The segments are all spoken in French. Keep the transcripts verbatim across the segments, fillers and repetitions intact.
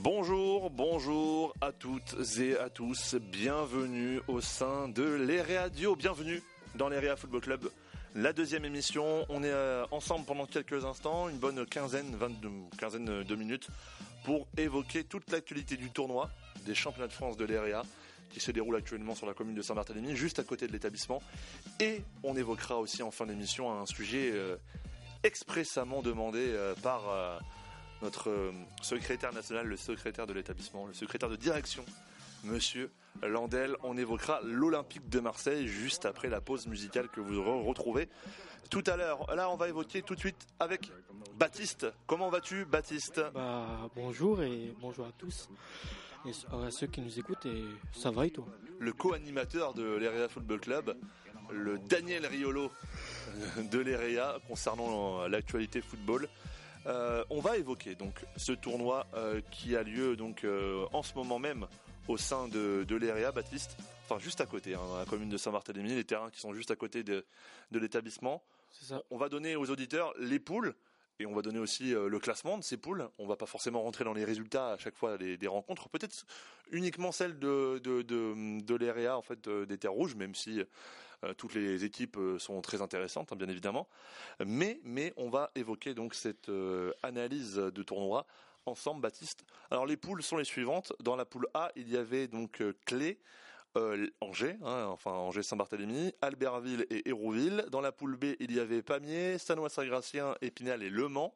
Bonjour, bonjour à toutes et à tous, bienvenue au sein de l'Erea Dio, bienvenue dans l'Erea Football Club, la deuxième émission. On est ensemble pendant quelques instants, une bonne quinzaine, vingt-deux, quinzaine de minutes pour évoquer toute l'actualité du tournoi des championnats de France de l'Erea qui se déroule actuellement sur la commune de Saint-Barthélemy, juste à côté de l'établissement. Et on évoquera aussi en fin d'émission un sujet euh, expressément demandé euh, par euh, notre euh, secrétaire national, le secrétaire de l'établissement, le secrétaire de direction, Monsieur Landel. On évoquera l'Olympique de Marseille juste après la pause musicale que vous aurez retrouvée tout à l'heure. Là, on va évoquer tout de suite avec Baptiste. Comment vas-tu, Baptiste ? Bah, bonjour et bonjour à tous et à ceux qui nous écoutent, et ça va et toi ? Le co-animateur de l'Erea Football Club, le Daniel Riolo de l'Erea concernant l'actualité football. Euh, on va évoquer donc ce tournoi euh, qui a lieu donc euh, en ce moment même au sein de, de l'Erea, Baptiste, enfin juste à côté, hein, dans la commune de Saint-Barthélemy, les terrains qui sont juste à côté de, de l'établissement. C'est ça. On va donner aux auditeurs les poules et on va donner aussi euh, le classement de ces poules. On va pas forcément rentrer dans les résultats à chaque fois des, des rencontres, peut-être uniquement celle de de de, de l'Erea, en fait, euh, des Terres Rouges, même si euh, toutes les équipes euh, sont très intéressantes, hein, bien évidemment. Mais mais on va évoquer donc cette euh, analyse de tournoi ensemble, Baptiste. Alors les poules sont les suivantes. Dans la poule A, il y avait donc euh, Clé, euh, Angers, hein, enfin Angers Saint-Barthélemy, Albertville et Hérouville. Dans la poule B, il y avait Pamiers, Sannois-Saint-Gratien, Épinal et Le Mans.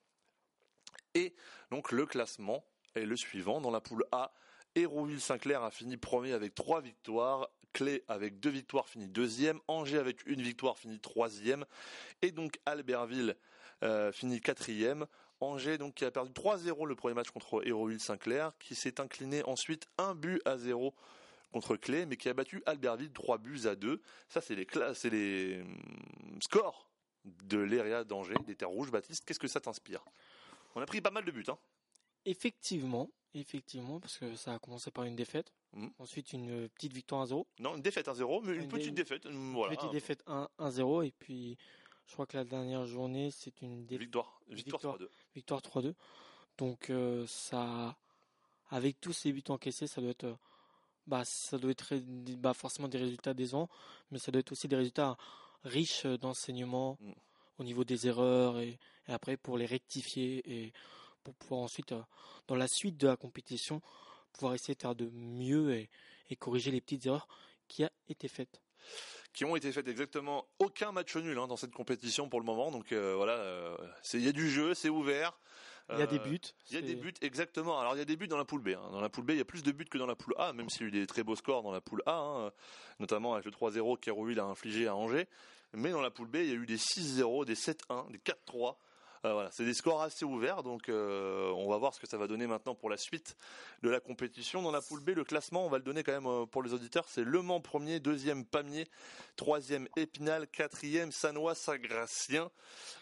Et donc le classement est le suivant. Dans la poule A, Hérouville-Saint-Clair a fini premier avec trois victoires, Clé avec deux victoires finit deuxième, Angers avec une victoire finit troisième, et donc Albertville euh, finit quatrième. Angers donc qui a perdu trois zéro le premier match contre Hérouville-Saint-Clair, qui s'est incliné ensuite un but à zéro contre Clé, mais qui a battu Albertville trois buts à deux. Ça c'est les classes, c'est les hum, scores de l'Erea d'Angers, des Terres Rouges. Baptiste, qu'est-ce que ça t'inspire ? On a pris pas mal de buts, hein. Effectivement, effectivement, parce que ça a commencé par une défaite, mmh. Ensuite une petite victoire un zéro. Non, une défaite un zéro, mais une, une petite dé... défaite. Une voilà. petite défaite un zéro, et puis je crois que la dernière journée, c'est une dé... victoire. Victoire, victoire trois deux. Victoire trois deux. Donc euh, ça, avec tous ces buts encaissés, ça doit être, bah, ça doit être bah, forcément des résultats décevants, mais ça doit être aussi des résultats riches d'enseignements mmh. au niveau des erreurs, et, et après pour les rectifier et pour pouvoir ensuite, euh, dans la suite de la compétition, pouvoir essayer de faire de mieux et, et corriger les petites erreurs qui ont été faites. Qui ont été faites, exactement. Aucun match nul hein, dans cette compétition pour le moment. Donc euh, voilà, euh, il y a du jeu, c'est ouvert. Il y a des buts. Il y a des buts, exactement. Alors il y a des buts dans la poule B. Hein. Dans la poule B, il y a plus de buts que dans la poule A, même s'il y a eu des très beaux scores dans la poule A, hein, notamment avec le trois zéro qu'Hérouville a infligé à Angers. Mais dans la poule B, il y a eu des six zéro, des sept un, des quatre trois. Euh, voilà, c'est des scores assez ouverts, donc euh, on va voir ce que ça va donner maintenant pour la suite de la compétition. Dans la poule B, le classement, on va le donner quand même euh, pour les auditeurs, c'est Le Mans premier, deuxième Pamiers, troisième Épinal, quatrième Sannois-Saint-Gratien.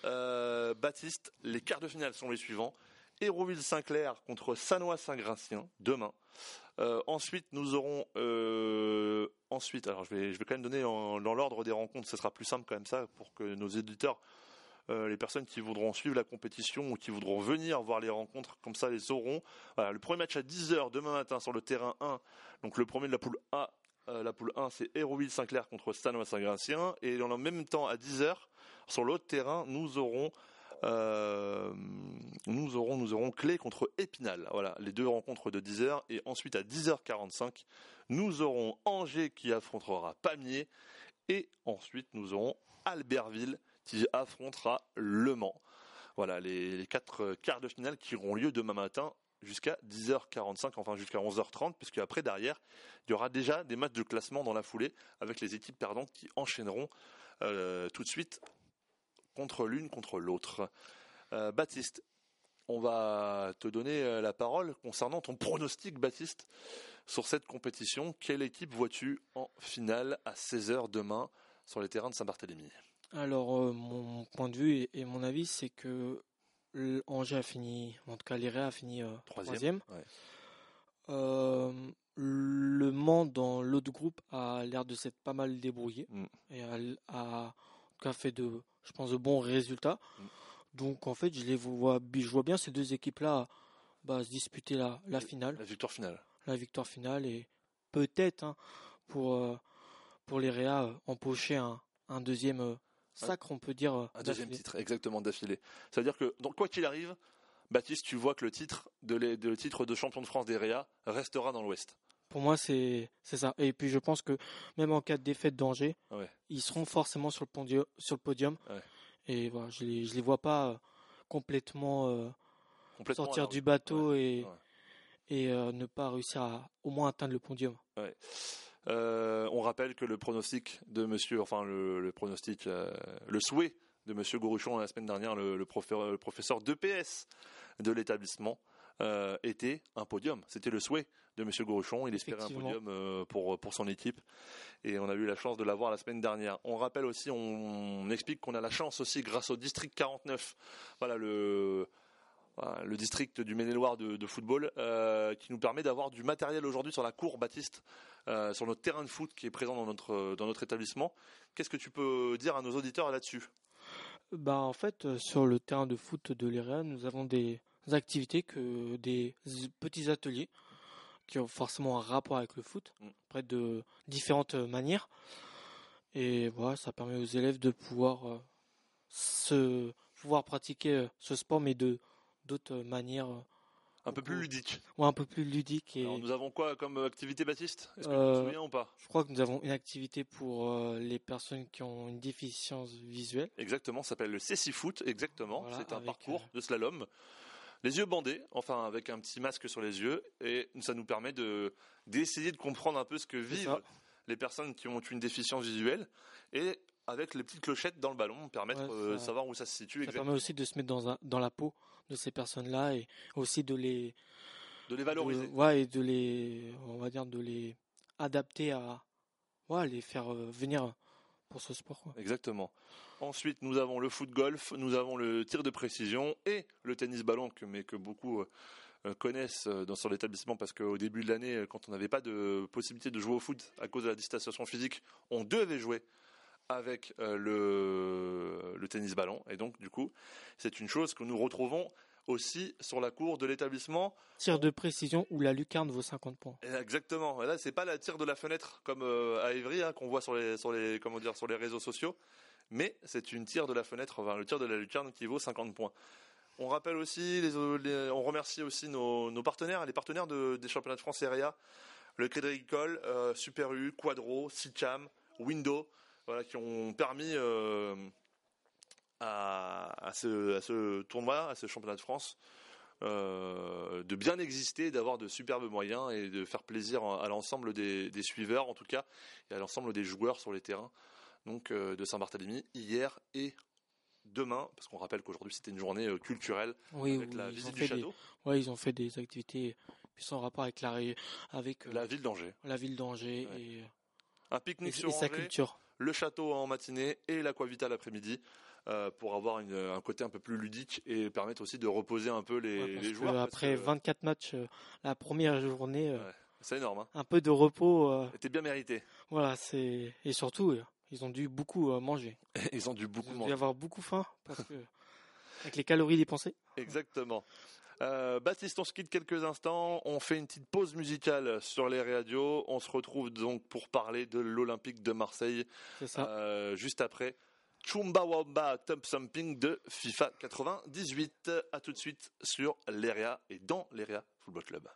Euh, Baptiste, les quarts de finale sont les suivants. Hérouville-Saint-Clair contre Sannois-Saint-Gratien demain. Euh, ensuite, nous aurons euh, ensuite, alors je vais je vais quand même donner en, dans l'ordre des rencontres, ce sera plus simple quand même ça pour que nos éditeurs Euh, les personnes qui voudront suivre la compétition ou qui voudront venir voir les rencontres, comme ça les auront. Voilà, le premier match à dix heures demain matin sur le terrain un. Donc le premier de la poule A, euh, la poule un, c'est Hérouville-Saint-Clair contre Sannois-Saint-Gratien. Et dans le même temps à dix heures, sur l'autre terrain, nous aurons euh, nous aurons nous aurons Clé contre Épinal. Voilà, les deux rencontres de dix heures. Et ensuite à dix heures quarante-cinq, nous aurons Angers qui affrontera Pamiers. Et ensuite nous aurons Albertville qui affrontera Le Mans. Voilà, les, les quatre quarts de finale qui auront lieu demain matin jusqu'à dix heures quarante-cinq, enfin jusqu'à onze heures trente, puisque après, derrière, il y aura déjà des matchs de classement dans la foulée, avec les équipes perdantes qui enchaîneront euh, tout de suite contre l'une, contre l'autre. Euh, Baptiste, on va te donner la parole concernant ton pronostic, Baptiste, sur cette compétition. Quelle équipe vois-tu en finale à seize heures demain sur les terrains de Saint-Barthélemy ? Alors, euh, mon point de vue et, et mon avis, c'est que Angers a fini, en tout cas l'Erea a fini euh, troisième. Ouais. Euh, le Mans, dans l'autre groupe, a l'air de s'être pas mal débrouillé mm. et a, a en tout cas fait de, je pense, de bons résultats. Mm. Donc, en fait, je les vois, je vois bien ces deux équipes-là bah, se disputer la, la finale, La victoire finale. la victoire finale et peut-être hein, pour euh, pour les Réa euh, empocher un, un deuxième euh, sacre, on peut dire. euh, Un deuxième d'affilée. titre, exactement, d'affilée. C'est-à-dire que, donc, quoi qu'il arrive, Baptiste, tu vois que le titre de, les, de, le titre de champion de France des Réa restera dans l'Ouest. Pour moi, c'est c'est ça. Et puis je pense que même en cas de défaite d'Angers, Ouais. ils seront forcément sur le podium. Sur le podium. Ouais. Et voilà, je les je les vois pas euh, complètement, euh, Complètement sortir alors, du bateau ouais, et ouais. et euh, ne pas réussir à au moins atteindre le podium. Ouais. Euh, on rappelle que le pronostic de monsieur, enfin le, le pronostic, euh, le souhait de monsieur Goruchon la semaine dernière, le, le, professeur, le professeur d'E P S de l'établissement, euh, était un podium. C'était le souhait de monsieur Goruchon. Il espérait un Effectivement. podium euh, pour, pour son équipe. Et on a eu la chance de l'avoir la semaine dernière. On rappelle aussi, on, on explique qu'on a la chance aussi, grâce au district quarante-neuf, voilà le... Voilà, le district du Maine-et-Loire de, de football, euh, qui nous permet d'avoir du matériel aujourd'hui sur la cour Baptiste, euh, sur notre terrain de foot qui est présent dans notre, dans notre établissement. Qu'est-ce que tu peux dire à nos auditeurs là-dessus ? Bah en fait, euh, sur le terrain de foot de l'E R E A, nous avons des activités que des z- petits ateliers qui ont forcément un rapport avec le foot, Mm. après de différentes euh, manières. Et voilà, ça permet aux élèves de pouvoir euh, se pouvoir pratiquer euh, ce sport, mais de d'autres euh, manières, euh, Un peu plus beaucoup- ludique. ouais, un peu plus ludiques. Et Alors nous avons quoi comme activité Baptiste ? Est-ce que tu Euh, te souviens ou pas ? je crois que nous avons une activité pour euh, les personnes qui ont une déficience visuelle. Exactement, ça s'appelle le Cécifoot, exactement. Voilà, C'est un avec, parcours euh, de slalom. Les yeux bandés, enfin avec un petit masque sur les yeux, et ça nous permet de d'essayer de comprendre un peu ce que C'est vivent ça. les personnes qui ont une déficience visuelle, et avec les petites clochettes dans le ballon, permettre Ouais, euh, de ça- savoir où ça se situe Ça exactement, permet aussi de se mettre dans, un, dans la peau de ces personnes-là et aussi de les de les valoriser. de- ouais, et de les on va dire de les adapter à ouais, les faire euh, venir pour ce sport quoi. Exactement. Ensuite, nous avons le foot golf, nous avons le tir de précision et le tennis ballon, que, mais que beaucoup euh, connaissent euh, dans sur l'établissement, parce qu'au début de l'année, quand on n'avait pas de possibilité de jouer au foot à cause de la distanciation physique, on devait jouer avec euh, le, le tennis ballon. Et donc, du coup, c'est une chose que nous retrouvons aussi sur la cour de l'établissement. Tir de précision où la lucarne vaut cinquante points. Et exactement. Et là, c'est pas la tir de la fenêtre comme euh, à Évry, hein, qu'on voit sur les sur les comment dire sur les réseaux sociaux, mais c'est une tir de la fenêtre, enfin le tir de la lucarne qui vaut cinquante points. On rappelle aussi, les, les- on remercie aussi nos, nos partenaires, les partenaires de, des championnats de France et R E A, le Crédit Agricole, euh, Super U, Quadro, Sicam, Window, voilà, qui ont permis euh, à, à, ce, à ce tournoi, à ce championnat de France, euh, de bien exister, d'avoir de superbes moyens et de faire plaisir à l'ensemble des, des suiveurs, en tout cas, et à l'ensemble des joueurs sur les terrains, donc euh, de Saint-Barthélemy, hier et demain, parce qu'on rappelle qu'aujourd'hui c'était une journée euh, culturelle Oui, avec oui, la ils ont visite du fait des château, ouais, ils ont fait des activités plus en rapport avec la ré- avec euh, la ville d'Angers, la ville d'Angers Ouais. et, un et, pique-nique et sur sa Angers, culture. le château en matinée et l'Aquavita l'après-midi, euh, pour avoir une, un côté un peu plus ludique et permettre aussi de reposer un peu les, Ouais, parce les que joueurs. parce après que- vingt-quatre matchs euh, la première journée euh, Ouais, c'est énorme, hein. un peu de repos euh, C'était bien mérité. voilà, c'est et surtout euh, ils ont dû beaucoup euh, manger. Ils ont dû beaucoup Ils ont dû manger. avoir beaucoup faim parce que avec les calories dépensées. Exactement. Euh, Baptiste, on se quitte quelques instants. On fait une petite pause musicale sur les radios. On se retrouve donc pour parler de l'Olympique de Marseille C'est ça. euh, juste après Chumbawamba Top Thumping de FIFA quatre-vingt-dix-huit. À tout de suite sur l'E R E A et dans l'E R E A Football Club.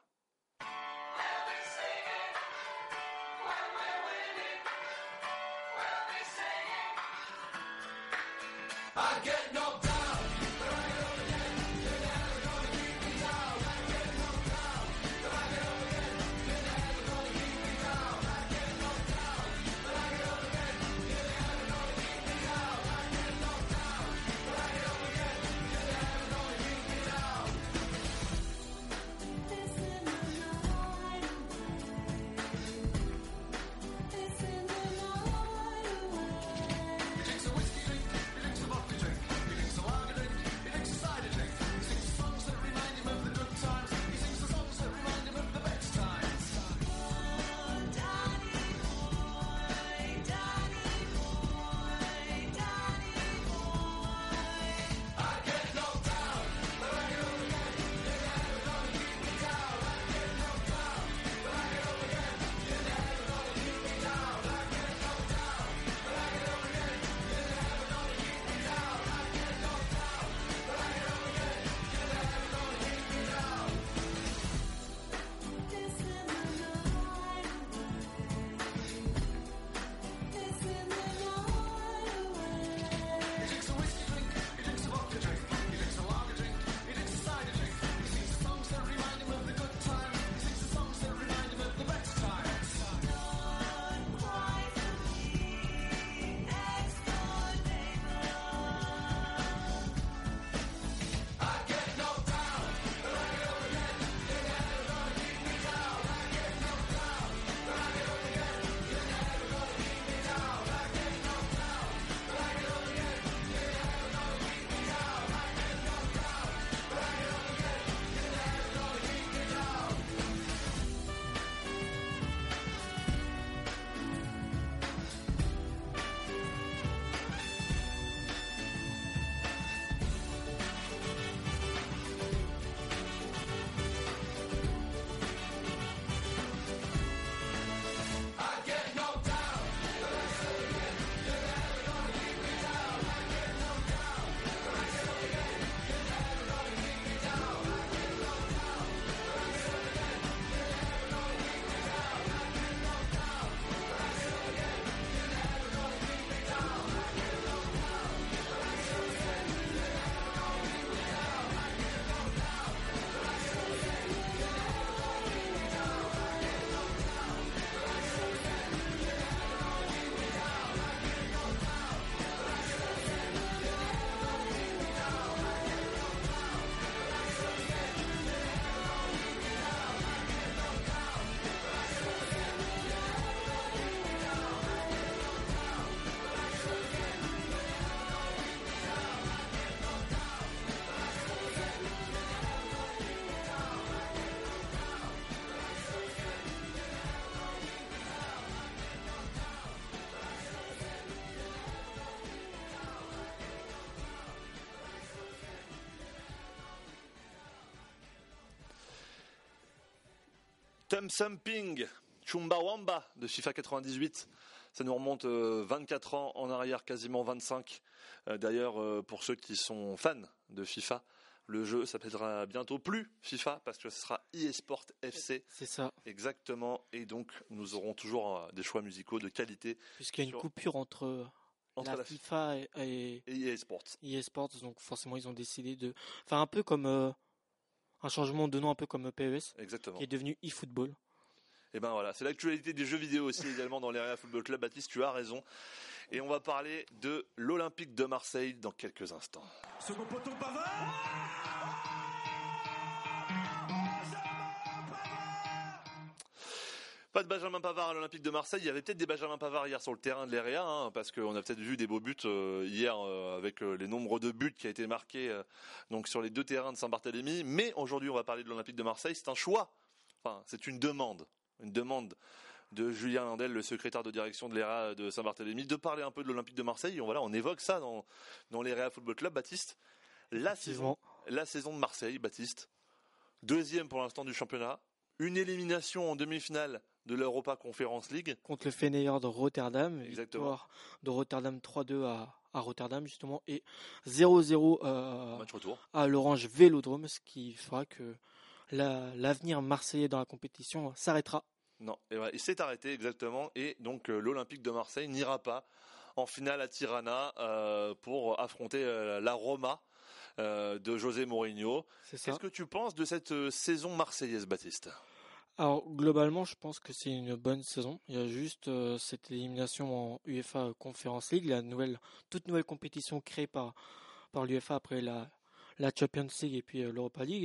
He drinks a whiskey drink, he drinks a vodka drink, he drinks a Thumb Thumping, Chumbawamba de FIFA quatre-vingt-dix-huit. Ça nous remonte euh, vingt-quatre ans en arrière, quasiment vingt-cinq. Euh, d'ailleurs, euh, pour ceux qui sont fans de FIFA, le jeu s'appellera bientôt plus FIFA parce que ce sera eSport F C. C'est ça. Exactement. Et donc, nous aurons toujours euh, des choix musicaux de qualité. Puisqu'il y a une sur... coupure entre, entre la, la FIFA et, et, et eSports. eSports, donc forcément ils ont décidé de faire un peu comme euh, un changement de nom, un peu comme P E S, Exactement. qui est devenu eFootball. Et ben voilà, c'est l'actualité des jeux vidéo aussi également dans l'Area Football Club. Baptiste, tu as raison. Et on va parler de l'Olympique de Marseille dans quelques instants. Second poteau Pavard. Pas de Benjamin Pavard à l'Olympique de Marseille. Il y avait peut-être des Benjamin Pavard hier sur le terrain de l'Area, hein, parce qu'on a peut-être vu des beaux buts euh, hier euh, avec euh, les nombres de buts qui a été marqués euh, donc sur les deux terrains de Saint-Barthélemy. Mais aujourd'hui, on va parler de l'Olympique de Marseille. C'est un choix. Enfin, c'est une demande. Une demande de Julien Landel, le secrétaire de direction de l'E R A de Saint-Barthélemy, de parler un peu de l'Olympique de Marseille. Et on, voilà, on évoque ça dans, dans l'E R A Football Club. Baptiste, la saison, la saison de Marseille, Baptiste, deuxième pour l'instant du championnat, une élimination en demi-finale de l'Europa Conference League. Contre le Feyenoord de Rotterdam. Exactement. Victoire de Rotterdam trois deux à, à Rotterdam, justement. Et zéro zéro euh, Match retour. à l'Orange Vélodrome, ce qui fera que la, l'avenir marseillais dans la compétition s'arrêtera. Non, et ouais, il s'est arrêté exactement, et donc euh, l'Olympique de Marseille n'ira pas en finale à Tirana euh, pour affronter euh, la Roma euh, de José Mourinho. C'est ça. Qu'est-ce que tu penses de cette euh, saison marseillaise, Baptiste ? Alors globalement, je pense que c'est une bonne saison. Il y a juste euh, cette élimination en UEFA Conference League, la nouvelle, toute nouvelle compétition créée par par l'UEFA après la la Champions League et puis euh, l'Europa League.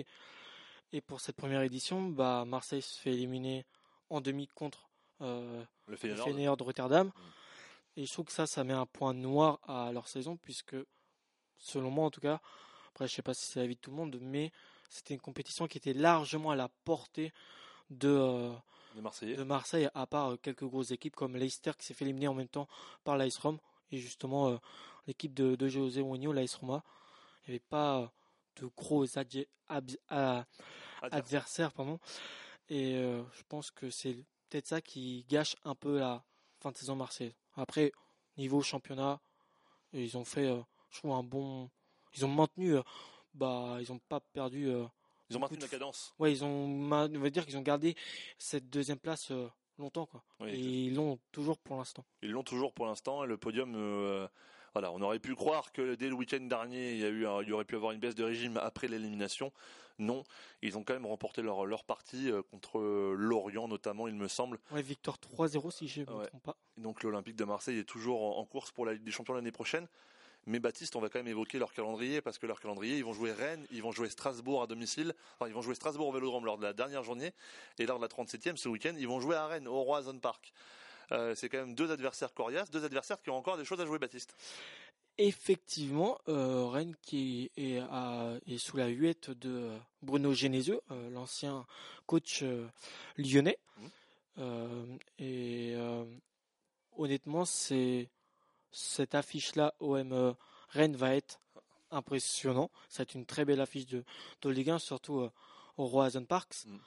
Et pour cette première édition, bah Marseille se fait éliminer en demi contre euh, Le le Feyenoord. Feyenoord de Rotterdam. Mm. Et je trouve que ça, ça met un point noir à leur saison, puisque, selon moi en tout cas, après je sais pas si c'est l'avis de tout le monde, mais c'était une compétition qui était largement à la portée de, euh, Les Marseillais. de Marseille, à part euh, quelques grosses équipes comme Leicester qui s'est fait éliminer en même temps par l'A S Rome. Et justement, euh, l'équipe de, de José Mourinho, l'A S Roma, il n'y avait pas euh, de gros adje- ab- à- adversaires. Pardon. Et euh, je pense que c'est peut-être ça qui gâche un peu la fin de saison marseillaise. Après, niveau championnat, ils ont fait, euh, je trouve, un bon... Ils ont maintenu, euh, bah, ils n'ont pas perdu... euh, Ils ont maintenu beaucoup la de- cadence. Ouais, ils ont, ma- on va dire qu'ils ont gardé cette deuxième place euh, longtemps, quoi. Oui, Et ils l'ont toujours pour l'instant. Ils l'ont toujours pour l'instant. Et le podium, euh, voilà, on aurait pu croire que dès le week-end dernier, il y a eu, un- il y aurait pu avoir une baisse de régime après l'élimination. Non, ils ont quand même remporté leur leur partie euh, contre euh, Lorient notamment, il me semble. Ouais, victoire trois zéro si je ne me Ouais. trompe pas. Et donc l'Olympique de Marseille est toujours en, en course pour la Ligue des Champions l'année prochaine. Mais Baptiste, on va quand même évoquer leur calendrier parce que leur calendrier, ils vont jouer Rennes, ils vont jouer Strasbourg à domicile. Enfin, ils vont jouer Strasbourg au Vélodrome lors de la dernière journée et lors de la trente-septième ce week-end, ils vont jouer à Rennes au Roazhon Park. Euh, c'est quand même deux adversaires coriaces, deux adversaires qui ont encore des choses à jouer, Baptiste. Effectivement, euh, Rennes qui est, à- est sous la huette de Bruno Genesio, euh, l'ancien coach euh, lyonnais. Mhm. Euh, et euh, honnêtement, c'est cette affiche-là O M euh, Rennes va être impressionnant. Ça va être une très belle affiche de, de Ligue un, surtout euh, au Roazhon Park. Mhm.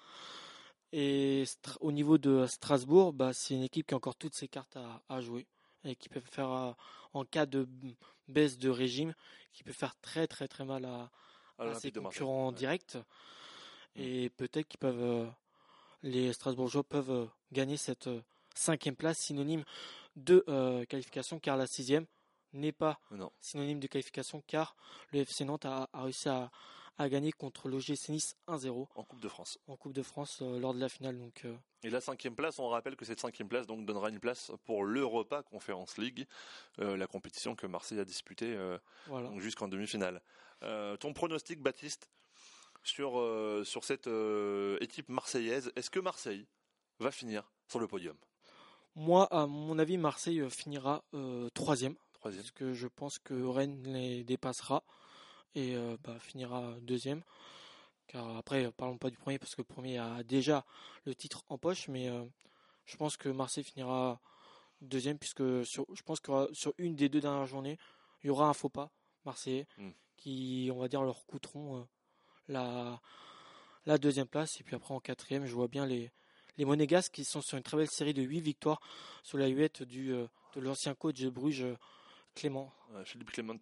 Et Stra- au niveau de Strasbourg, bah, c'est une équipe qui a encore toutes ses cartes à, à jouer et qui peut faire, euh, en cas de b- baisse de régime, qui peut faire très très très mal à, À à ses l'Olympique de Marseille. concurrents Ouais. directs. Et peut-être qu'ils peuvent, euh, les Strasbourgeois peuvent euh, gagner cette euh, cinquième place, synonyme de euh, qualification, car la sixième n'est pas Non. synonyme de qualification, car le F C Nantes a, a réussi à, à gagner contre l'O G C Nice un zéro En Coupe de France. en Coupe de France euh, lors de la finale. Donc, euh, Et la cinquième place, on rappelle que cette cinquième place donc donnera une place pour l'Europa Conference League, euh, la compétition que Marseille a disputée euh, voilà. donc jusqu'en demi-finale. Euh, ton pronostic, Baptiste, sur euh, sur cette euh, équipe marseillaise, est-ce que Marseille va finir sur le podium? Moi, à mon avis, Marseille euh, finira euh, troisième, Troisième. parce que je pense que Rennes les dépassera et euh, bah, finira deuxième. Car après, euh, parlons pas du premier, parce que le premier a déjà le titre en poche, mais euh, je pense que Marseille finira deuxième, puisque sur, je pense que sur une des deux dernières journées, il y aura un faux pas marseillais Mm. qui, on va dire, leur coûteront euh, la, la deuxième place. Et puis après, en quatrième, je vois bien les, les Monégasques qui sont sur une très belle série de huit victoires sous la huette du, euh, de l'ancien coach de Bruges, euh, Clément. Ouais, Philippe Clément.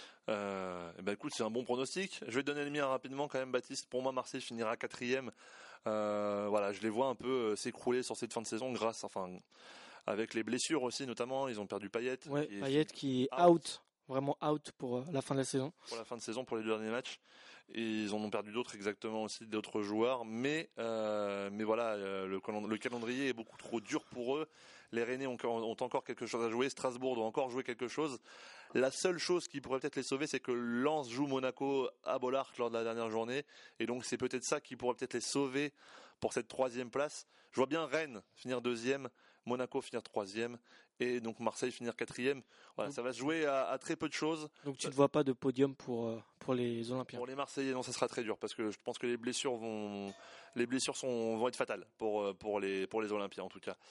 Euh, eh ben écoute, c'est un bon pronostic. Je vais te donner le mien rapidement quand même, Baptiste. Pour moi, Marseille finira quatrième. Euh, voilà, je les vois un peu euh, s'écrouler sur cette fin de saison grâce, enfin, avec les blessures aussi notamment. Ils ont perdu Payet. Ouais, qui est Payet qui est out. out, vraiment out pour euh, la fin de la saison. Pour la fin de saison, pour les deux derniers matchs. Et ils en ont perdu d'autres exactement aussi, d'autres joueurs. Mais, euh, mais voilà, euh, le, calend- le calendrier est beaucoup trop dur pour eux. Les Rennais ont, ont encore quelque chose à jouer. Strasbourg doit encore jouer quelque chose. La seule chose qui pourrait peut-être les sauver, c'est que Lens joue Monaco à Bollaert lors de la dernière journée. Et donc c'est peut-être ça qui pourrait peut-être les sauver pour cette troisième place. Je vois bien Rennes finir deuxième, Monaco finir troisième et donc Marseille finir quatrième. Voilà, ça va se jouer à, à très peu de choses. Donc tu ne vois pas de podium pour, euh, pour les Olympiens. Pour les Marseillais, non, ça sera très dur parce que je pense que les blessures vont, les blessures sont, vont être fatales pour, pour les, pour les Olympiens en tout cas.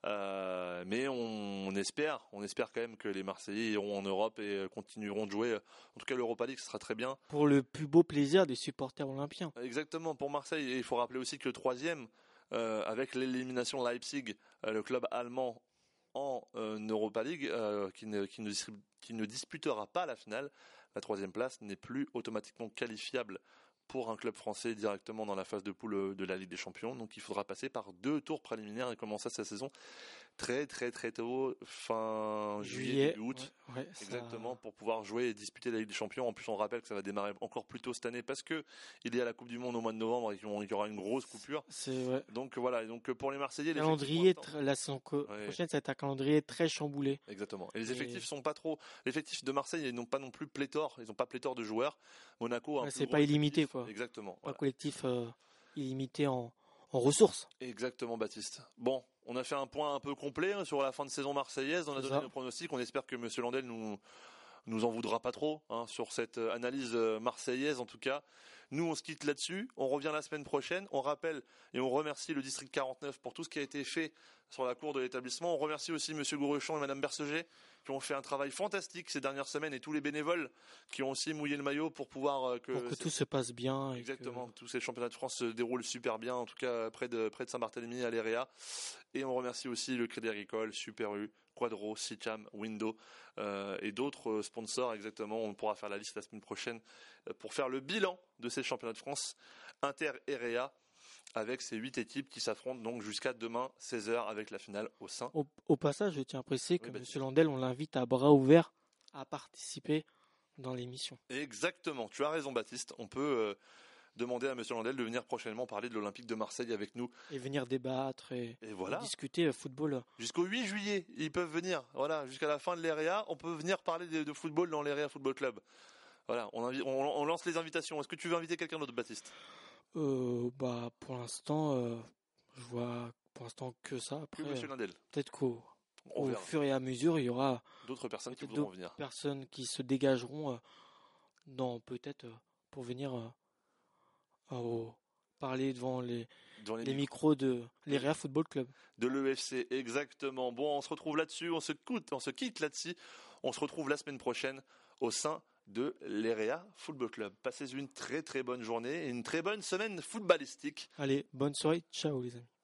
Euh, mais on, on espère, on espère quand même que les Marseillais iront en Europe et continueront de jouer. En tout cas, l'Europa League, ce sera très bien. Pour le plus beau plaisir des supporters olympiens. Exactement, pour Marseille. Et il faut rappeler aussi que le troisième, euh, avec l'élimination de Leipzig, euh, le club allemand en euh, Europa League, euh, qui, ne, qui, ne distrib- qui ne disputera pas la finale, la troisième place n'est plus automatiquement qualifiable pour un club français directement dans la phase de poule de la Ligue des Champions. Donc il faudra passer par deux tours préliminaires et commencer sa saison très très très tôt, fin juillet, Juillet, début août. ouais, ouais, Exactement, ça... pour pouvoir jouer et disputer la Ligue des Champions. En plus, on rappelle que ça va démarrer encore plus tôt cette année parce que il y a la Coupe du Monde au mois de novembre et qu'il y aura une grosse coupure. C'est vrai. Donc voilà, et donc pour les Marseillais, le calendrier, tr- la saison co- ouais. prochaine, ça va être un calendrier très chamboulé. Exactement. Et les effectifs et... sont pas trop. L'effectif de Marseille, ils n'ont pas non plus pléthore. Ils n'ont pas pléthore de joueurs. Monaco, a un ouais, plus c'est gros pas illimité, effectif. quoi. Exactement. Pas Voilà. collectif euh, illimité en, en ressources. Exactement, Baptiste. Bon, on a fait un point un peu complet hein, sur la fin de saison marseillaise. On a C'est donné ça. nos pronostics. On espère que Monsieur Landel nous nous en voudra pas trop hein, sur cette analyse marseillaise en tout cas. Nous on se quitte là-dessus, on revient la semaine prochaine, on rappelle et on remercie le district quarante-neuf pour tout ce qui a été fait sur la cour de l'établissement. On remercie aussi Monsieur Gourechon et Madame Berceget qui ont fait un travail fantastique ces dernières semaines et tous les bénévoles qui ont aussi mouillé le maillot pour pouvoir que, pour que tout se passe bien. Exactement, et que... tous ces championnats de France se déroulent super bien, en tout cas près de, près de Saint-Barthélemy à l'Erea. Et on remercie aussi le Crédit Agricole, Super U, Quadro, Sicham, Window euh, et d'autres sponsors. Exactement, on pourra faire la liste la semaine prochaine pour faire le bilan de ces championnats de France inter-Erea avec ces huit équipes qui s'affrontent donc jusqu'à demain seize heures avec la finale au sein. Au, au passage, je tiens à préciser que oui, bah, Monsieur Landel, on l'invite à bras ouverts à participer dans l'émission. Exactement, tu as raison Baptiste, on peut euh, demander à Monsieur Landel de venir prochainement parler de l'Olympique de Marseille avec nous. Et venir débattre et, et, voilà. et discuter football. Jusqu'au huit juillet, ils peuvent venir. Voilà, jusqu'à la fin de l'Erea, on peut venir parler de, de football dans l'Erea Football Club. Voilà, on, invi- on, on lance les invitations. Est-ce que tu veux inviter quelqu'un d'autre, Baptiste ? euh, Bah, pour l'instant, euh, je vois pour l'instant que ça. Après, que Monsieur Landel. Peut-être qu'au On au verra. fur et à mesure, il y aura d'autres personnes qui d'autres voudront venir. personnes qui se dégageront euh, dans peut-être euh, pour venir euh, au, parler devant les, Devant les, les micros. micros de l'Erea Football Club. De l'E F C, exactement. Bon, on se retrouve là-dessus, on se quitte, on se quitte là-dessus. On se retrouve la semaine prochaine au sein de l'Erea Football Club. Passez une très très bonne journée et une très bonne semaine footballistique. Allez, bonne soirée, ciao les amis.